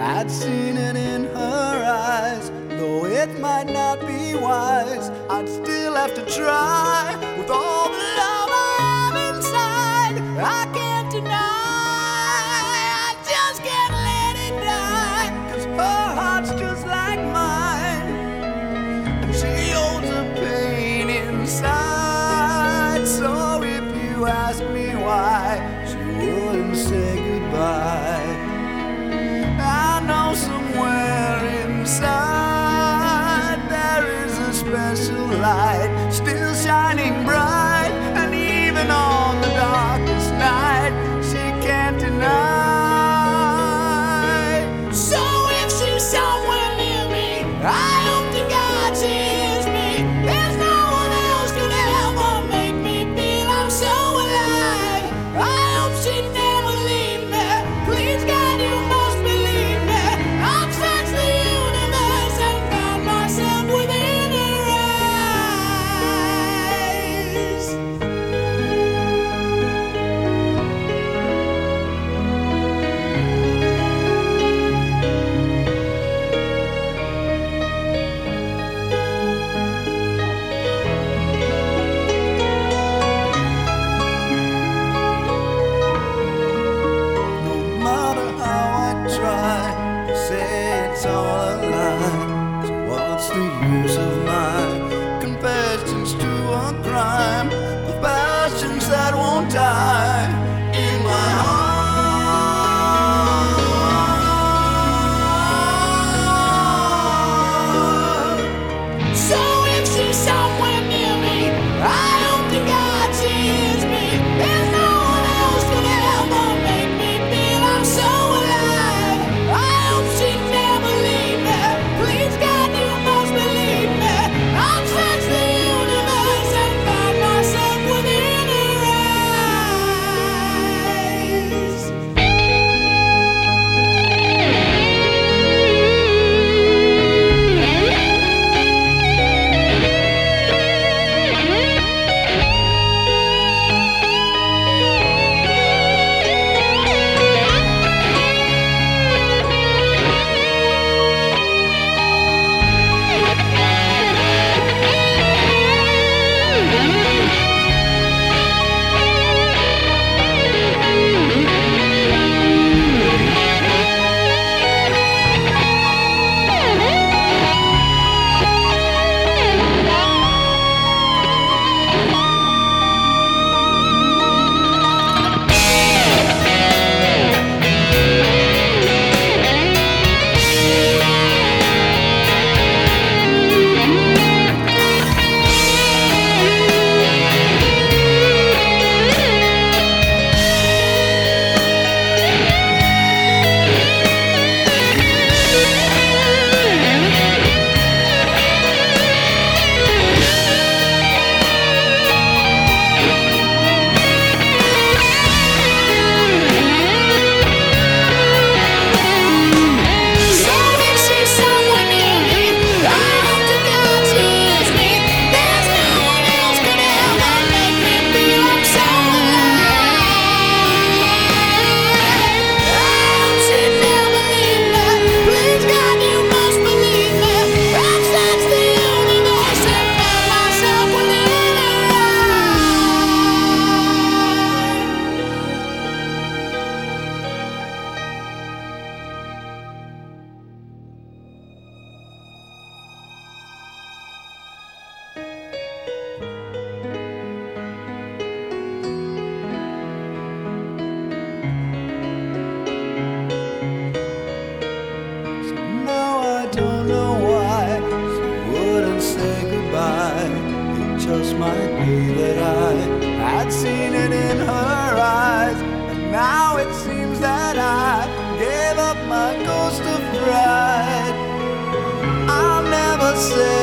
I'd seen it in her eyes. Though it might not be wise, I'd still have to try. With all the love I have inside, I can't deny, I just can't let it die. 'Cause her heart's just like mine, and she holds a pain inside. So if you ask me why she wouldn't say goodbye, I know somewhere inside there is a special light still shining bright, and even on the darkest night she can't deny. So if she's somewhere near me, I hope to God she hears me. There's no one else could ever make me feel I'm so alive. I hope she never leave me. Please God, you must believe me. I've searched the universe and found myself within her eyes. No matter how I try to say it's all a lie, so what's the use of my confessions to a crime? The passions that won't die in my heart. So if she's somewhere near me, I hope to God she hears me. There's no one else could ever make me feel I'm so alive. I hope she never leave me. Please God, you must believe me. I've searched the universe and found myself within her eyes. Just might be that I'd seen it in her eyes, and now it seems that I gave up my ghost of pride. I'll never say